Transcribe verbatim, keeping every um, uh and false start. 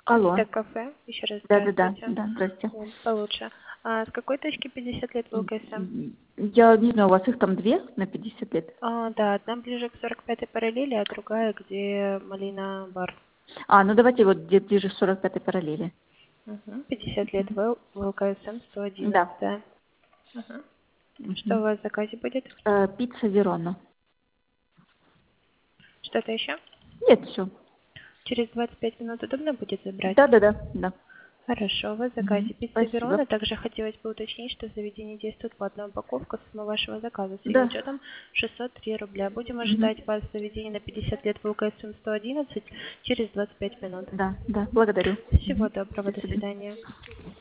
Алло. Это кафе. Еще раз Да-да-да, здравствуйте. да, здрасте. Вот, получше. А с какой точки пятьдесят лет в ЛКСМ? Я не знаю, у вас их там две на пятьдесят лет? А, да, одна ближе к сорок пятой параллели, а другая, где Малина бар. А, ну давайте вот где ближе к сорок пятой параллели. Угу. пятьдесят лет в, в ЛКСМ сто одиннадцать. Да. Да. Угу. Что у Мгм. вас в заказе будет? Э, пицца Верона. Что-то еще? Нет, все. Через двадцать пять минут удобно будет забрать? Да-да-да, да. Хорошо, вы в заказе Мгм. пицца Спасибо. Верона. Также хотелось бы уточнить, что в заведении действует платная упаковка с суммы вашего заказа с ее Да. учетом шестьсот три рубля. Будем Мгм. ожидать вас в заведении на пятьдесят лет в ЛКСМ сто одиннадцать через двадцать пять минут. Да, да, благодарю. Всего Мгм. доброго, До до свидания. свидания.